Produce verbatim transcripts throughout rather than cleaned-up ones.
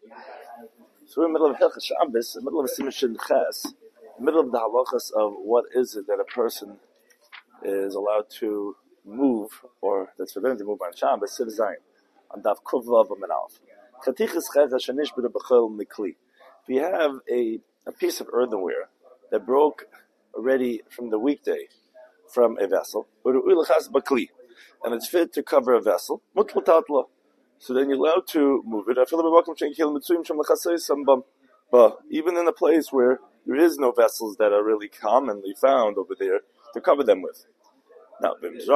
So we're in the middle of Hilchas Shabbos, in the middle of Siman Shin Ches, in the middle of the halachas of what is it that a person is allowed to move, or that's forbidden to move on Shabbos, Siv Zayin, on Daf Kuv Vav Amud Aleph. Chatichas Ches Hashanish B'Rei B'Chol Mikli. If you have a, a piece of earthenware that broke already from the weekday from a vessel, and it's fit to cover a vessel, so then you're allowed to move it. But even in a place where there is no vessels that are really commonly found over there to cover them with. Now,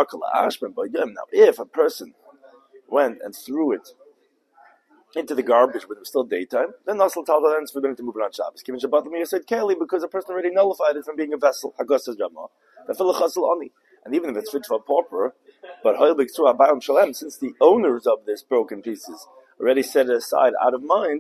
now if a person went and threw it into the garbage when it was still daytime, then Nasal Talta then it's forbidden to move it on Shabbos. Kivin Shabbat Lemiyah said Keli, because a person already nullified it from being a vessel. Hagos says Ramah. And even if it's fit for a pauper, but since the owners of this broken pieces already set it aside out of mind,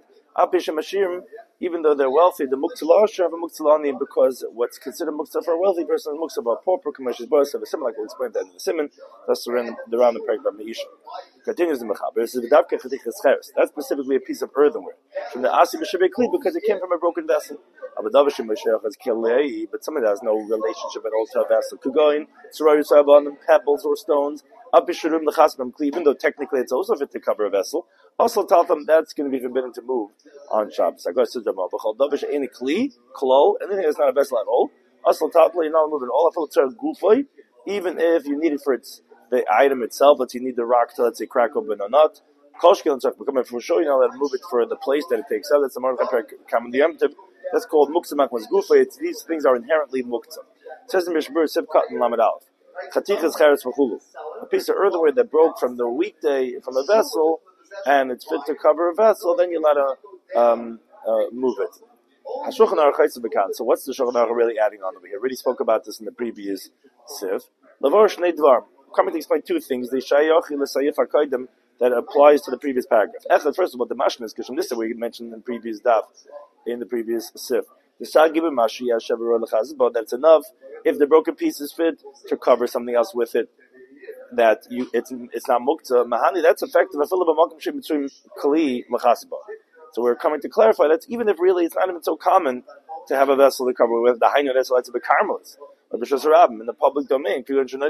even though they're wealthy, the muktzah have a muktzah because what's considered muktzah for a wealthy person is muktzah for a pauper, commercial boss, have a similar like we'll explain that in the Simon. That's the round the round the paragraph of Meisha. Continues the Mechaber. That's specifically a piece of earthenware from the Asi B'Shebei because it came from a broken vessel. But somebody that has no relationship at all to a vessel could go in, pebbles or stones, even though technically it's also fit to cover a vessel. Also tell them that's going to be forbidden to move on Shabbos. Anything that's not a vessel at all. Also tell them you're not moving all. Even if you need it for its the item itself, let's say you need the rock to let's say crack open a nut. Koshkel and stuff becoming for sure, you know, let move it for the place that it takes up. That's the Mark Kamandiyamtiv. That's called muktzah makmas gufa. It's these things are inherently muktzah. It says in Mishmur Sivkat and Lamed Aleph. Chatichas cheres v'chulu. A piece of earthenware that broke from the weekday from a vessel, and it's fit to cover a vessel, then you let to um, uh, move it. Hashulchan Aruch Chaytza B'kan. So what's the Shulchan Aruch really adding on over here? We already spoke about this in the previous Siv. Lavar Shnei Dvar. Coming to explain two things. The Shayochi L'Sayif HaKodim that applies to the previous paragraph. First of all, the mashnas, because from this we mentioned in the previous daf, in the previous sif. The shagibim mashi yashavarol lechazbo. That's enough if the broken piece is fit to cover something else with it. That you, it's it's not mukta mahani. That's effective. A fill of a makom between kli lechazbo. So we're coming to clarify that even if really it's not even so common to have a vessel to cover with the hainu vessel that's a bekarmelis or b'shasarabim in the public domain.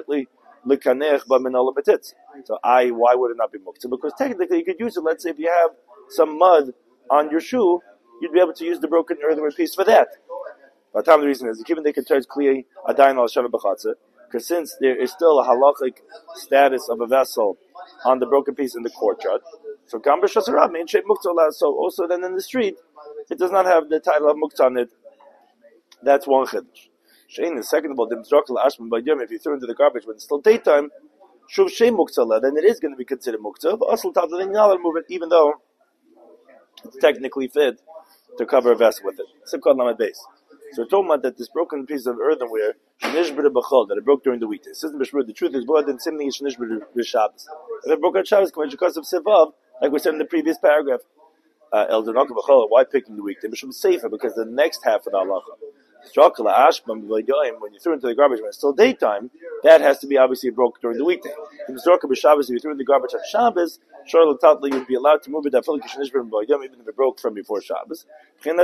So I, why would it not be muktzah? Because technically you could use it, let's say if you have some mud on your shoe, you'd be able to use the broken earthenware piece for that. But the reason is, given they can charge clearly a dain al shavah b'chatzah, because since there is still a halachic status of a vessel on the broken piece in the courtyard, so gam b'shasarab mean shape muktzah. So also then in the street, it does not have the title of muktzah on it. That's one chiddush. Shein is second of all, if you throw into the garbage when it's still daytime, shuv shein muktzah, then it is going to be considered muktzah. But also, then you're not allowed to move it, even though it's technically fit to cover a vessel with it. Sivkot lamed beis. So we're talking about that this broken piece of earthenware, shenishbere b'chol, that it broke during the weekday. The truth is more than simni shenishbere b'Shabbos. If it broke on Shabbos, because of sivav, like we said in the previous paragraph, el denok b'chol. Why picking the weekday? Mishum safer because the next half of the halacha. When you threw into the garbage when it's still daytime, that has to be obviously broke during the weekday. If you threw in the garbage on Shabbos, you'd be allowed to move it even if it broke from before Shabbos. So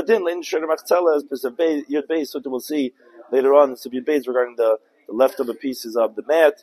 we'll see later on, so regarding the, the leftover pieces of the mat.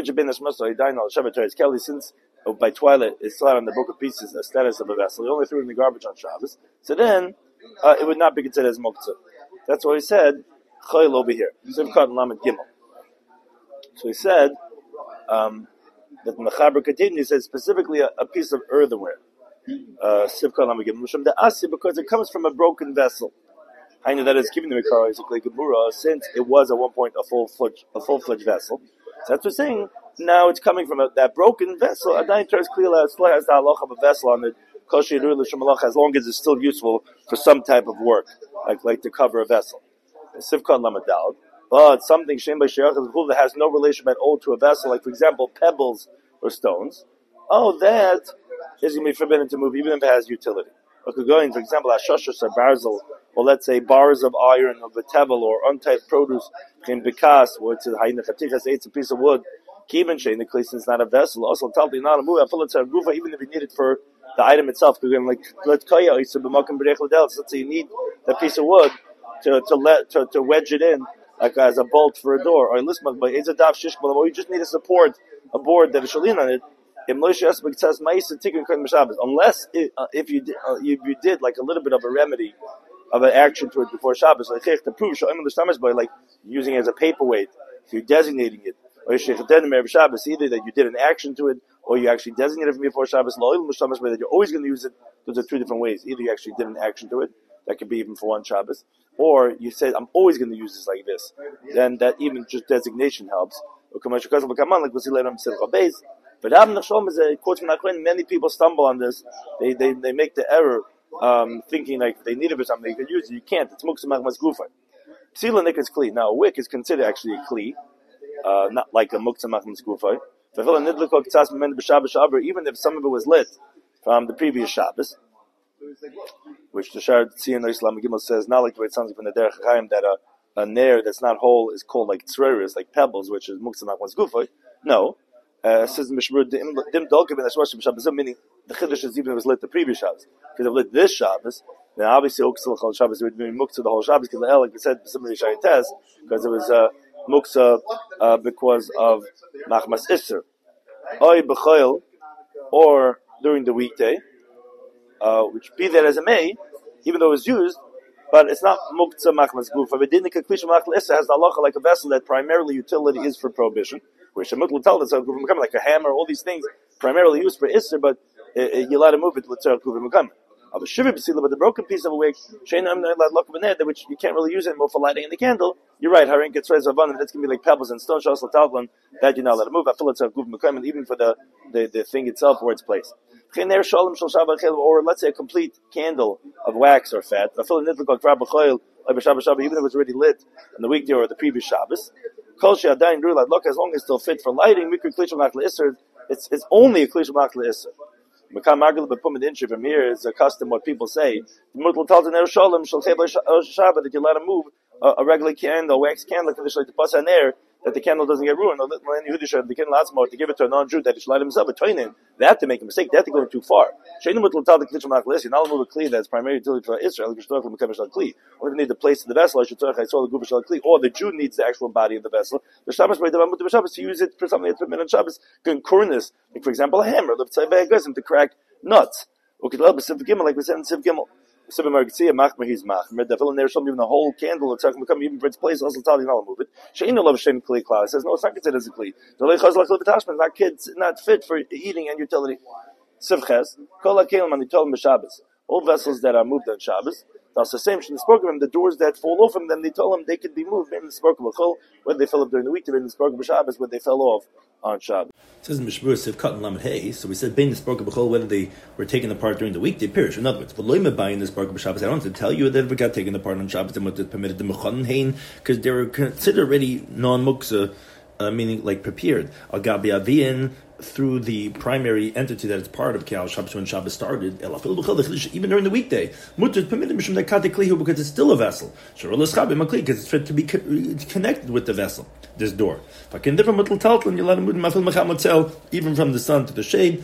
Since oh, by twilight it's still out on the broken pieces, the status of a vessel. You only threw it in the garbage on Shabbos. So then uh, it would not be considered as muktzah. That's why he said, Chayil over here. Sivkat Lamed Gimel. So he said, um, that Mechaber continues, he said specifically a, a piece of earthenware. Sivkat Lamed Gimel. From the Asi, because it comes from a broken vessel. I know that is given to Mekara, basically Gemura, since it was at one point a full-fledged, a full-fledged vessel. So that's what we're saying. Now it's coming from a, that broken vessel. Adain turns clearly, it still has the halach of a vessel on it. As long as it's still useful for some type of work, like like to cover a vessel. Sivkon lamadal. But something shem by that has no relation at all to a vessel, like for example pebbles or stones. Oh, that is going to be forbidden to move, even if it has utility. Or could go in, for example, ashoshos or barzel, or let's say bars of iron or betevel or untyped produce in bekas, where it's a it's a piece of wood. Even if it's not a vessel, also tell you not to move. Even if you need it for the item itself. Like let's say you need that piece of wood to to let to, to wedge it in, like as a bolt for a door, or or you just need to support a board that is shalin on it. Unless it, uh, if you did, uh, if you did like a little bit of a remedy of an action to it before Shabbos, like to prove by like using it as a paperweight, if you're designating it, or Shabbos, either that you did an action to it, or you actually designated it before Shabbos, that you're always going to use it. Those are two different ways. Either you actually did an action to it, that could be even for one Shabbos, or you said, I'm always going to use this like this. Then that even just designation helps. Like we'll see later on Simcha Beis. But Rav Nachshon is a quote from Nachman. Many people stumble on this. They they they make the error, um, thinking like they need it for something they could use it. You can't. It's muktzah machmas gufa. Psila nik is kli. Now a wick is considered actually a kli, uh, not like a muktzah machmas gufa. Even if some of it was lit from the previous Shabbos, which the Shar Tzion Islam Gimel says, not like the way it sounds like from the Derech Chaim that a a nair that's not whole is called like tzreris, like pebbles, which is muktzah machmas gufa. No. Uh, says Mishmur Dim Dolkev in the Shloshim Shabbos, meaning the Chiddush is even if it was lit the previous Shabbos. Because if lit this Shabbos, then obviously Oksel Chol Shabbos would be muktzah the whole Shabbos. Because like we said, similarly Shayites, because it was uh, muktzah uh, because of Machmas Isser, Oy B'Choil, or during the weekday, uh, which be that as it may, even though it was used, but it's not muktzah Machmas Gufa. V'dinika Klisha Machmas Isser has the halacha like a vessel that primarily utility is for prohibition. Where Shemut will tell us like a hammer, all these things primarily used for Isser, but uh, you let him move it. But the broken piece of a wick, which you can't really use anymore for lighting in the candle. You're right. Harin gets res of that's gonna be like pebbles and stone shells. That you not let it move. And even for the, the the thing itself or its place. Or let's say a complete candle of wax or fat. Even if it was already lit on the weekday or the previous Shabbos. Look, as long as it's still fit for lighting, it's it's only a klisha machla isser. Makam Margaret but Pumid Inchi from here is a custom what people say. That you let them move a, a regular candle, a wax candle, like the pass on air, that the candle doesn't get ruined. Or the candle lasts more to give it to a non-Jew that he should light himself a toinin. They have to make a mistake. They have to go too far. You're not allowed to move a kli that's primarily utility for Israel. Only need the place of the vessel. Or the Jew needs the actual body of the vessel. The Shabbos to use it for something that's been on Shabbos. Like for example, a hammer to crack nuts. Like we said in Siv Gimel. Even the whole candle, it's become even for its place. Also, tell you not move it. It says no, it's not considered as a kli. It's not kids, not fit for eating and utility. Sivches, kol hakelim and told Shabbos. All vessels that are moved on Shabbos. That's the same. The spoke of them, the doors that fall off from them, they told them they could be moved. Maybe the spoke of a chol, whether they fell up during the week, they the spoke of Shabbos, whether they fell off on Shabbos. It says in Mishmur Siv Kat and Lamed Hey. So we said bein the spoke of a chol, whether they were taken apart during the week, they perish. In other words, but loyme buying the spoke of Shabbos. I don't have to tell you that if it got taken apart on Shabbos, then what it permitted the mechon hein, because they were considered already non-muksa, uh, meaning like prepared. Agabi avin. Through the primary entity that is part of Kial Shabbos when Shabbos started, even during the weekday, mutter is permitted because it's still a vessel. Because it's fit to be connected with the vessel, this door. Even from the sun to the shade,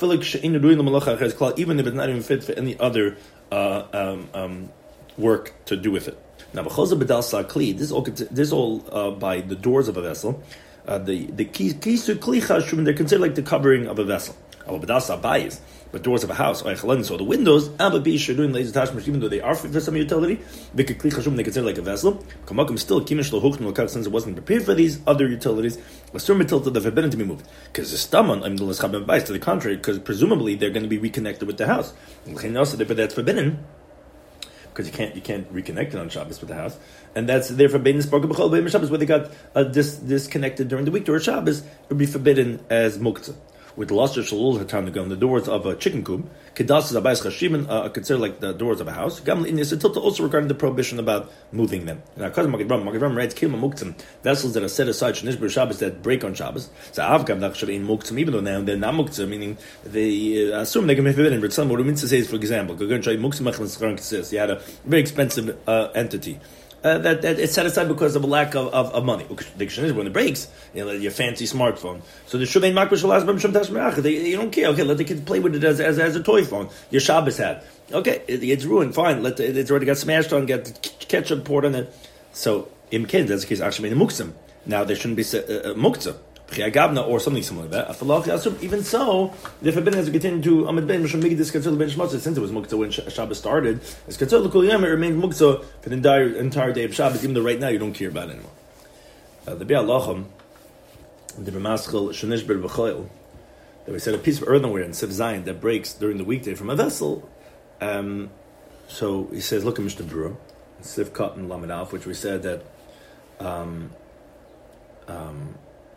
even if it's not even fit for any other uh, um, um, work to do with it. Now, this is all, this is all uh, by the doors of a vessel. Uh, the the kisu kli chashuvim, they're considered like the covering of a vessel. But doors of a house, so the windows, even though they are for some utility, they consider like a vessel. Still, since it wasn't prepared for these other utilities, they're forbidden to be moved. Because the stomach, I mean, to the contrary, because presumably they're going to be reconnected with the house. But that's forbidden. Because you can't you can't reconnect it on Shabbos with the house, and that's therefore bein spoke of b'chol Shabbos where they got uh, dis, disconnected during the week or Shabbos would be forbidden as muktzah. With the lost shalul hatan on the doors of a chicken coop, kedas is abayis chashimin are considered like the doors of a house. Gamli in Yisrael also regarding the prohibition about moving them. Now, because Maggid Ram, Maggid Ram writes kilma muktzim vessels that are set aside shnishber Shabbos that break on Shabbos. So avgam nachshav in muktzim even though now they're not muktzim, meaning they uh, assume they can be forbidden. But some what it means to say is, for example, you had a very expensive uh, entity. uh, that, that it's set aside because of a lack of, of, of money. The is when it breaks, you know, your fancy smartphone. So the shuvein makbid shel asbam shem tashmeach. They you don't care. Okay, let the kids play with it as as, as a toy phone. Your Shabbos hat. Okay, it, it's ruined. Fine. Let the, it's already got smashed on. Get ketchup poured on it. So in kids, that's the case. Actually, made a muktzim. Now there shouldn't be a, a muktzah. Or something similar to that. Even so, the forbidden has to continue to Amid Ben Mishum Migdis Katzil Ben Shmotza, since it was Muktzah when Shabbos started. As Katzil Kol Yom, it remained Muktzah for the entire, entire day of Shabbos, even though right now you don't care about it anymore. Uh, the Bi'al Lachem, the B'maschel Shenish Ber B'choil, that we said a piece of earthenware in Siv Zayin that breaks during the weekday from a vessel. Um, so he says, look at Mishnah Berurah, Siv Kat and Lamed Alf, which we said that. Um, um,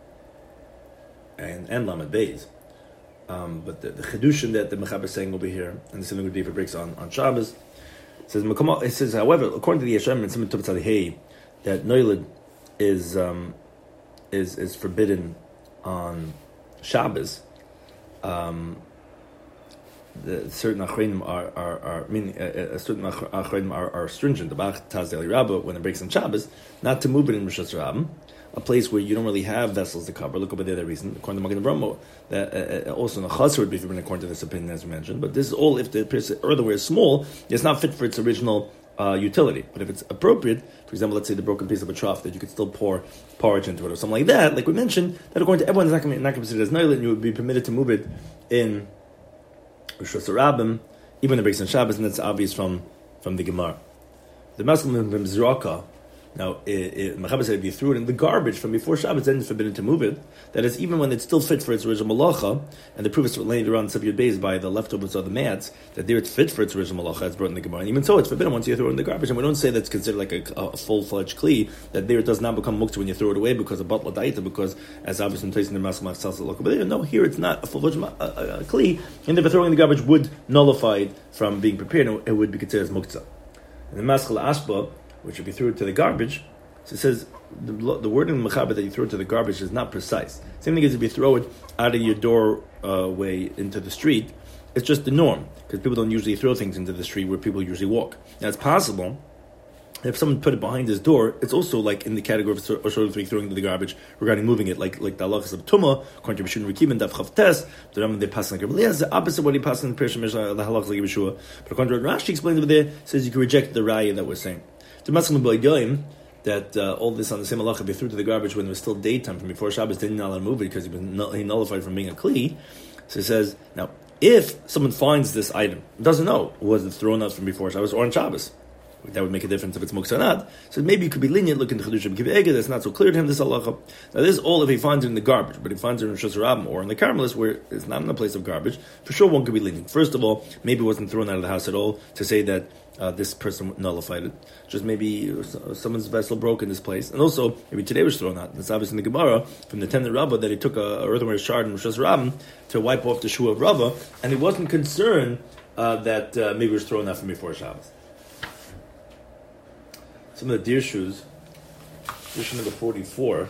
and and Lamed Beis. Um, but the, the Chedushin that the Mechaber is saying over here, and the same would be if it breaks on, on Shabbos, it says, it says, however, according to the Yeshem and Simon Tov Tzadihei, that Noilid is, um, is is forbidden on Shabbos. Um, the certain achreinim are are are I mean uh, uh, certain achreinim are, are stringent about Taz Deli Rabbah when it breaks on Shabbos, not to move it in Rosh Hashanah, a place where you don't really have vessels to cover. Look over there, the reason according to Magen Avraham, that uh, also in the Chazar would be forbidden according to this opinion as we mentioned. But this is all if the earthenware is small, it's not fit for its original uh, utility. But if it's appropriate, for example, let's say the broken piece of a trough that you could still pour porridge into it or something like that, like we mentioned, that according to everyone is not going to consider it as noilin, and you would be permitted to move it in Rosh Hashanah, even when it breaks on Shabbos, and that's obvious from, from the Gemara. The Muslim Mizraka, now, Mechaber said if you threw it in the garbage from before Shabbos, then it's forbidden to move it. That is, even when it's still fit for its original malacha, and the proof is later on Sef Yud Beis by the leftovers of the mats, that there it's fit for its original malacha, as brought in the Gemara. And even so, it's forbidden once you throw it in the garbage. And we don't say that's considered like a, a full-fledged kli, that there it does not become muktzah when you throw it away because of batla daita, because as obviously in place in the Maskal Salsa But no, here it's not a full-fledged uh, kli, and if throwing in the garbage would nullify it from being prepared, and it would be considered as muktzah. And the Maskal Ashba, which if you threw it to the garbage, so it says the, the word in Mechaber that you throw it to the garbage is not precise. Same thing as if you throw it out of your doorway uh, into the street, it's just the norm, because people don't usually throw things into the street where people usually walk. Now it's possible if someone put it behind his door, it's also like in the category of sort of throwing into the garbage regarding moving it, like like the halachas of Tumah, according to Rishon Rekiv and Daf Chav Tes, the Rambam they pass like Rabbi the opposite of what he passed in the Perishim Mishnah, the halachas like Yeshua. But according to what Rashi explains over there, says you can reject the raya that we're saying. The Maskal B'Goyim, that uh, all this on the same halacha be threw to the garbage when it was still daytime from before Shabbos, didn't allow to move it because he was null- he nullified from being a kli. So he says, now, if someone finds this item, doesn't know, was it thrown out from before Shabbos or on Shabbos, that would make a difference if it's muktzah or not. So maybe you could be lenient, look into Chedushim Kiv Eged, that's not so clear to him, this halacha. Now this is all if he finds it in the garbage, but if he finds it in Rosh Hashanah or in the Carmelis where it's not in a place of garbage, for sure one could be lenient. First of all, maybe it wasn't thrown out of the house at all to say that uh, this person nullified it. Just maybe someone's vessel broke in this place. And also, maybe today was thrown out. That's obviously in the Gemara from the Tender Rabbah that he took a, a earthenware shard in Rosh Hashanah to wipe off the shoe of Rabbah, and he wasn't concerned uh, that uh, maybe it was thrown out from before Shabbos. Some of the deer shoes, edition number forty-four,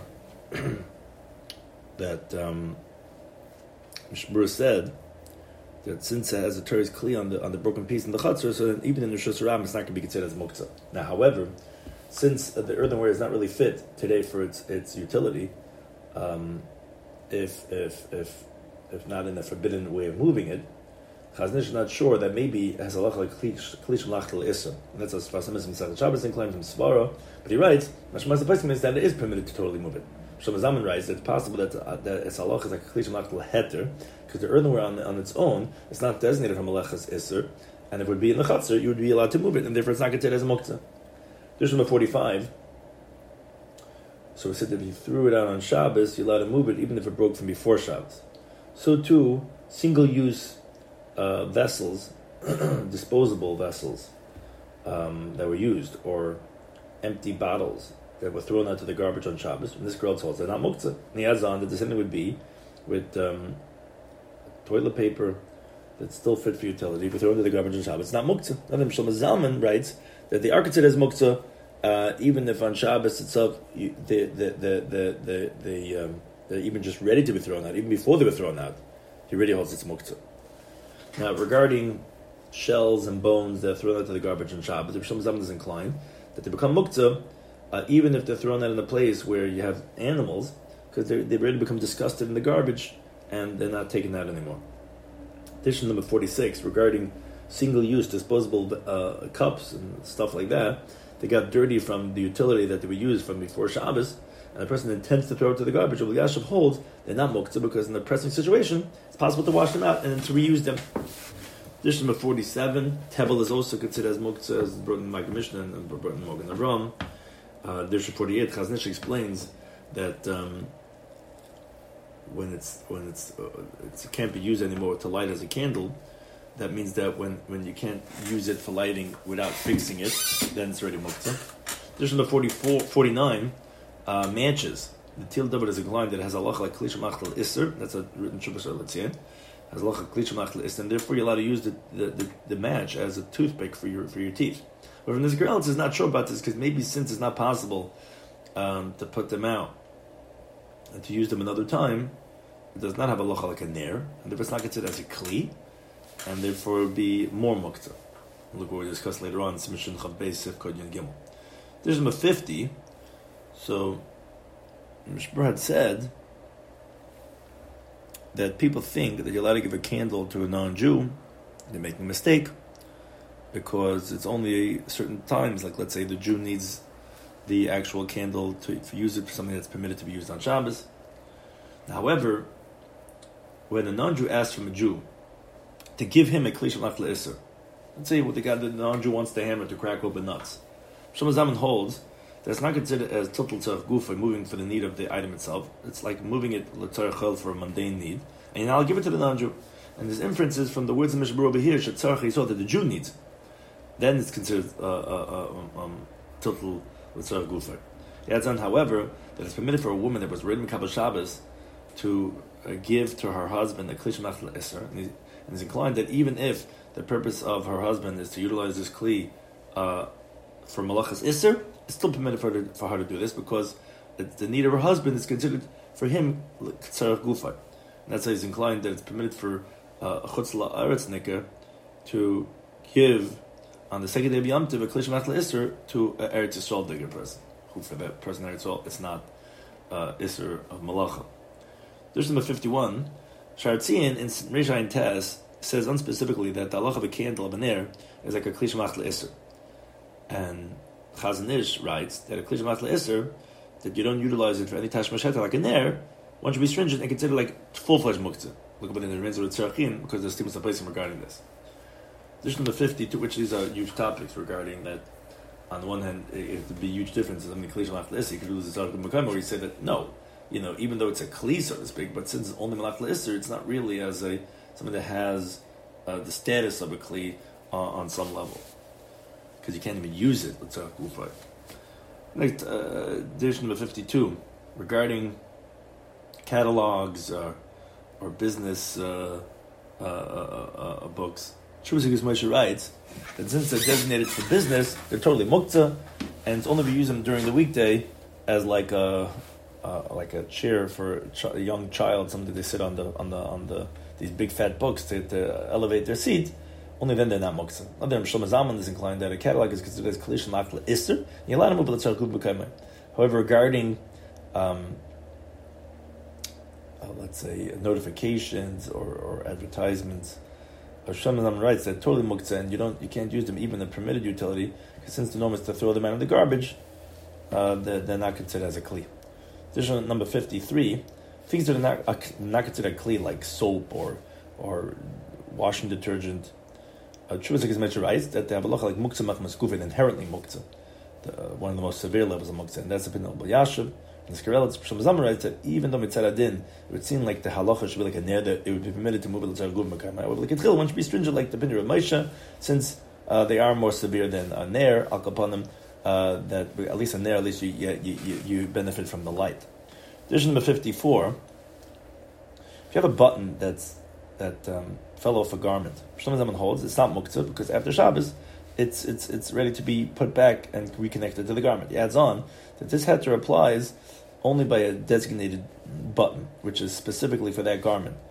that um, Mishnah Berurah said that since it has a teres kli on the on the broken piece in the chutzner, so then even in the Rosh Hashanah it's not going to be considered as muktzah. Now, however, since uh, the earthenware is not really fit today for its its utility, um, if if if if not in a forbidden way of moving it, Chazon Ish is not sure that maybe it has a halacha like klish lachtel issa, and that's a Sfas Emes Masechet Shabbos and claims from Svara. But he writes, Mashmas the place means that it is permitted to totally move it. Shlomo Zalman writes that it's possible that uh, that it's halacha like klish lachtel heter, because the earthenware on, on its own is not designated from malachas isser, and if it would be in the chutzner, you would be allowed to move it, and therefore it's not considered as a muktzah. There's number forty-five. So we said that if you threw it out on Shabbos, you're allowed to move it even if it broke from before Shabbos. So too, single-use Uh, vessels, disposable vessels um, that were used, or empty bottles that were thrown out to the garbage on Shabbos. And this girl tells they're not muktzah. Niyazan, that the same would be with um, toilet paper that's still fit for utility, but thrown into the garbage on Shabbos. It's not muktzah. Then Shlomo Zalman writes that they are considered as muktzah, uh, even if on Shabbos itself you, the the the the the, the um, they're even just ready to be thrown out, even before they were thrown out. He really holds it's muktzah. Now, regarding shells and bones that are thrown out to the garbage on Shabbos, if Shlomo Zalman is inclined, that they become muktzah, uh, even if they're thrown out in a place where you have animals, because they've already become disgusted in the garbage, and they're not taken out anymore. Addition number forty-six, regarding single-use disposable uh, cups and stuff like that, they got dirty from the utility that they were used from before Shabbos, and the person intends to throw it to the garbage. Rabbi Yashav holds they're not muktzah because in the pressing situation, it's possible to wash them out and then to reuse them. Addition number forty-seven, Tebel is also considered as muktzah, as brought in Micah Mishnah and brought in Mogen Avram. Uh, Addition forty-eight, Chazon Ish explains that um, when it's when it's, uh, it's it can't be used anymore to light as a candle, that means that when, when you can't use it for lighting without fixing it, then it's already muktzah. Addition number forty-four, forty-nine, uh, matches. The Til David is a line that has halacha like Kli Shemachtel Isser. That's a written Shubas Letzion. Has halacha Kli Shemachtel Isser, and therefore you're allowed to use the, the, the, the match as a toothpick for your for your teeth. But from this girl, is not sure about this because maybe since it's not possible um, to put them out and to use them another time, it does not have a halacha like a ner, and therefore it's not considered as a kli, and therefore it would be more muktzah. Look what we discussed later on. Simishin Chav Beis Sif Kod Yud Gimel. There's number fifty. So Mishmur had said that people think that you're allowed to give a candle to a non-Jew. They're making a mistake because it's only certain times, like let's say the Jew needs the actual candle to, to use it for something that's permitted to be used on Shabbos. However, when a non-Jew asks from a Jew to give him a Kli Shemachtel Isser, let's say what the guy, the non-Jew wants the hammer to crack open nuts. Shlomo Zalman holds that's not considered as total tzarech gufa, moving for the need of the item itself. It's like moving it l'tzarech chol for a mundane need, and I'll give it to the non-Jew. And there's inferences from the words of Mishnah over here, shetzarech yisod, that the Jew needs. Then it's considered uh, uh, uh, um, total l'tzarech gufa. He adds on, however, that it's permitted for a woman that was read Mikabel Shabbos to uh, give to her husband a Kli Shemachtel Isser, and, and he's inclined that even if the purpose of her husband is to utilize this Kli uh, for Malachas Isser, it's still permitted for her, to, for her to do this because it's the need of her husband is considered for him tzarech gufa. And that's why he's inclined that it's permitted for a chutz la'aretz nikah to give on the second day of Yom Tov a Kli Shemachtel Isser to an Eretz Yisrael digger person, who for that person Eretz Yisrael it's not uh, Isser of Malacha. There's number fifty-one. Sharatzian in Reish Ayin Tes says unspecifically that the halacha of a candle of an air is like a Kli Shemachtel Isser, and Chazon Ish writes that a Kli Shemachtel Isser, that you don't utilize it for any tashmish heter like a ner, one should be stringent and consider like full-fledged muktzah. Look about in the Remains of the Tzarachin, because there's statements of placing regarding this. Addition number fifty-two, which these are huge topics regarding that. On the one hand, it would be huge differences. I mean, Kli Shemachtel Isser, you could do this article in where he said that no, you know, even though it's a Kli, so to speak, but since it's only Malachtel Isser, it's not really as a something that has uh, the status of a Kli uh, on some level, because you can't even use it. Let's talk Gufa. Next, uh, edition number fifty-two, regarding catalogs uh, or business uh, uh, uh, uh, books. Shuvah Moshe writes that since they're designated for business, they're totally muktzah, and it's only to use them during the weekday as like a uh, like a chair for a, ch- a young child, something they sit on the on the on the these big fat books to, to elevate their seat. Only then they're not muktzah. Other Shlomo Zalman is inclined that a catalog is considered as Kli Shemachtel Isser. You allow to move l'tzarech gufa. However, regarding um, uh, let's say notifications or, or advertisements, Shlomo Zalman writes that totally muktzah, and you don't you can't use them even in a permitted utility, because since the norm is to throw them out in the garbage, uh, they're, they're not considered as a kli. Addition number fifty-three, things that are not, uh, not considered a kli, like soap or or washing detergent. Shuvah Moshe writes that they have a halacha like muktzah machmas gufin, inherently muktzah, the, uh, one of the most severe levels of muktzah, and that's the opinion of Yashiv. And Skarelitz, Shlomo Zalman writes that even though mitzad adin, it would seem like the halacha should be like a ner, that it would be permitted to move it l'tzarech gufa. However, like a tchil, one should be stringent like the opinion of Moshe, since uh, they are more severe than a ner, al kapanim, uh, that at least a ner, at least you, you, you, you benefit from the light. Edition number fifty-four, if you have a button that's that um, fell off a garment, Shlomo Zalman holds it's not muktzah because after Shabbos, it's it's it's ready to be put back and reconnected to the garment. He adds on that this heter applies only by a designated button, which is specifically for that garment.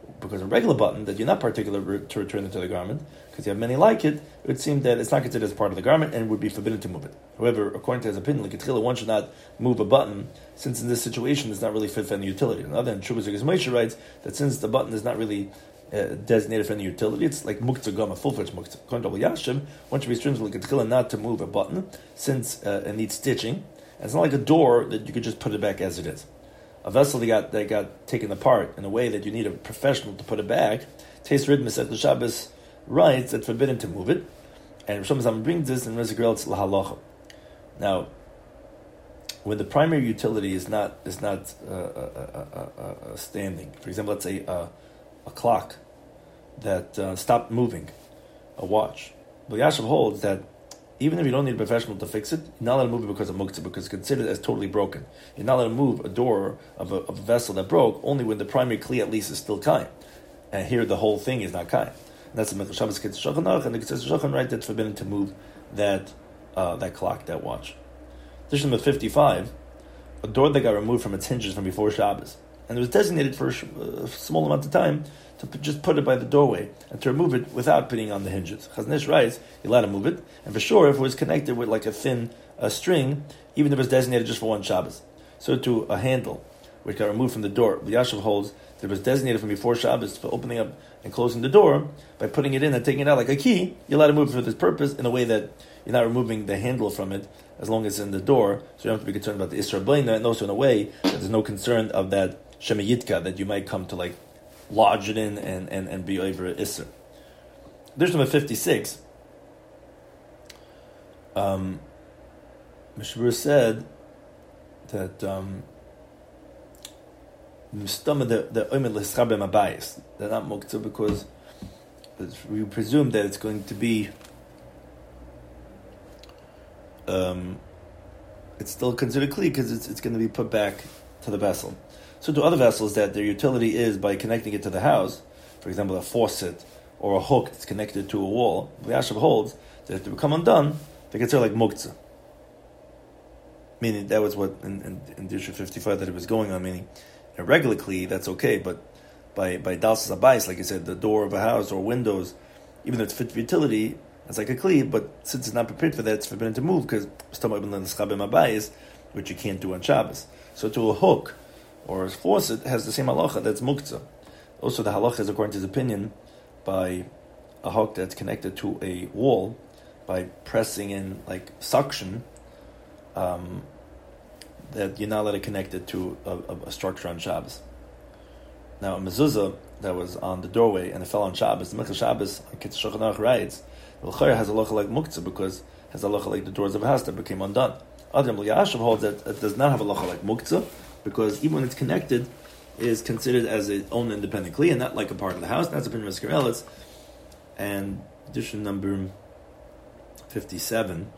because a regular button that you're not particular to return it to the garment, because you have many like it, it would seem that it's not considered as part of the garment and would be forbidden to move it. However, according to his opinion, like Ketchila, one should not move a button, since in this situation it's not really fit for any utility. On the other hand, Shuvah Zugis Moshe writes that since the button is not really uh, designated for any utility, it's like muktzah gum, a full-fledged muktzah. According to Yashim, one should be strict with Ketchila not to move a button, since uh, it needs stitching. And it's not like a door that you could just put it back as it is. A vessel that got that got taken apart in a way that you need a professional to put it back. Teis Rid Masechet Shabbos writes that forbidden to move it, and Rosh Hashanah brings this in Rezegel Lahalacha. Now, when the primary utility is not is not uh, uh, uh, uh, uh, standing, for example, let's say uh, a clock that uh, stopped moving, a watch. But Yashav holds that even if you don't need a professional to fix it, you're not allowed to move it because of muktzah, because it's considered as totally broken. You're not allowed to move a door of a, of a vessel that broke only when the primary kli at least is still kaim. And here the whole thing is not kaim. And that's the Mechel Shabbos Ketzah Shulchan and the Ketzah Shulchan right that's forbidden to move that uh, that clock, that watch. This is fifty-five, a door that got removed from its hinges from before Shabbos. And it was designated for a small amount of time to put, just put it by the doorway and to remove it without putting on the hinges. Chazon Ish writes, you're allowed to move it, and for sure, if it was connected with like a thin uh, string, even if it was designated just for one Shabbos. So to a handle, which got removed from the door, the Yashav holds that it was designated from before Shabbos for opening up and closing the door, by putting it in and taking it out like a key, you're allowed to move it for this purpose in a way that you're not removing the handle from it as long as it's in the door, so you don't have to be concerned about the Isra B'leina, and also in a way that there's no concern of that Shema Yitka, that you might come to like lodge it in and, and, and be over Isra. There's number fifty-six. Um, Mishmur said that um, the the omer l'schabem abayis, they're not muktzah because we presume that it's going to be um, it's still considered kli because it's it's going to be put back to the vessel. So to other vessels that their utility is by connecting it to the house, for example, a faucet or a hook that's connected to a wall, the Yashav holds that if they become undone, they consider like muktzah. Meaning that was what in, in, in Disha fifty-five that it was going on, meaning a regular kli, that's okay, but by by dalsas abayis, like I said, the door of a house or windows, even though it's fit for utility, it's like a kli, but since it's not prepared for that, it's forbidden to move because it's talking about the schabem abayis, which you can't do on Shabbos. So to a hook or a faucet has the same halacha, that's muktzah. Also the halacha is according to his opinion by a hook that's connected to a wall by pressing in like suction, um, that you're not allowed to connect it to a, a, a structure on Shabbos. Now a mezuzah that was on the doorway and it fell on Shabbos, the Mechel Shabbos, like Ketzah Shulchan Aruch writes, L'chayr has a halacha like muktzah because it has a halacha like the doors of a house that became undone. Other than Yashav holds that it does not have a halacha like muktzah, because even when it's connected, it is considered as its own independent kli and not like a part of the house. That's a opinion of Scarelis. And edition number fifty-seven,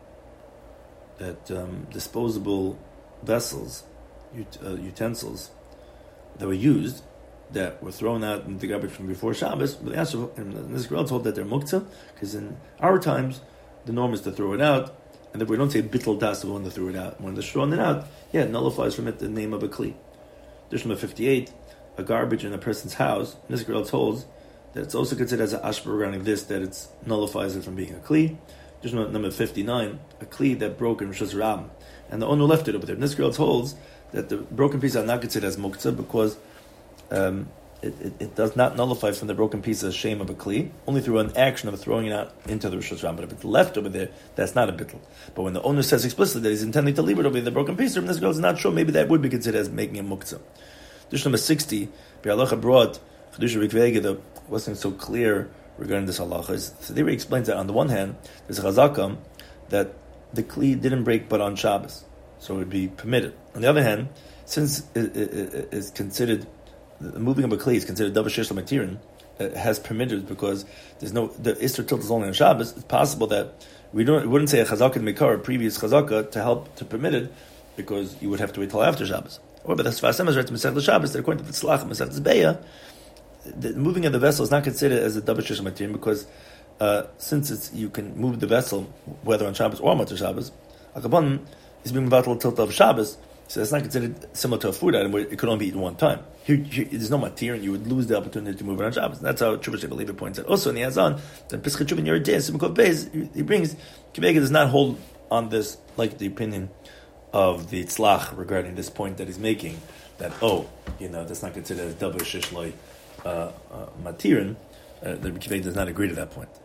that um, disposable vessels, ut- uh, utensils that were used, that were thrown out in the garbage from before Shabbos, but Yashav and this girl told that they're muktzah, because in our times, the norm is to throw it out, and that we don't say bittul das when they threw it out. When they're throwing it out, yeah, it nullifies from it the name of a kli. There's number fifty-eight, a garbage in a person's house. This girl holds that it's also considered as an ashbar regarding this, that it nullifies it from being a kli. There's number fifty-nine, a kli that broke in Rosh Hashanah, and the owner left it over there. And this girl holds that the broken piece are not considered as muktzah because um, it, it, it does not nullify from the broken piece as shame of a kli, only through an action of throwing it out into the Rosh Hashanah. But if it's left over there, that's not a bittul. But when the owner says explicitly that he's intending to leave it over there, the broken piece, and this girl is not sure, maybe that would be considered as making a muktzah. This number sixty, Bi'alacha brought Chedusha Rikvege, that wasn't so clear regarding this halacha. So there he explains that on the one hand, there's a chazaka that the kli didn't break but on Shabbos, so it would be permitted. On the other hand, since it is considered, the moving of a kli is considered davar sheish l'matirin, it has permitted because there's no, the Isser tilt is only on Shabbos. It's possible that we don't, we wouldn't say a chazaka mikar, a previous chazaka, to help to permit it, because you would have to wait till after Shabbos. Or but the Sfas Emes writes Masechet Shabbos that according to the Tzlach Masechet Beya, the moving of the vessel is not considered as a davar sheish l'matirin because uh, since it's, you can move the vessel whether on Shabbos or on Motzei Shabbos, Akabon is being mevatel tilt of Shabbos, So that's not considered similar to a food item where it could only be eaten one time. Here, here there's no matir, and you would lose the opportunity to move it on Shabbos. That's how Chuba Shebel Levi points out. Also in the Azan, the Pesach Chuba in your day, Simcha Beis, he brings Kibega does not hold on this like the opinion of the Tzlach regarding this point that he's making, that oh, you know, that's not considered a double shishloi uh, uh, matirin. Uh, the Kibega does not agree to that point.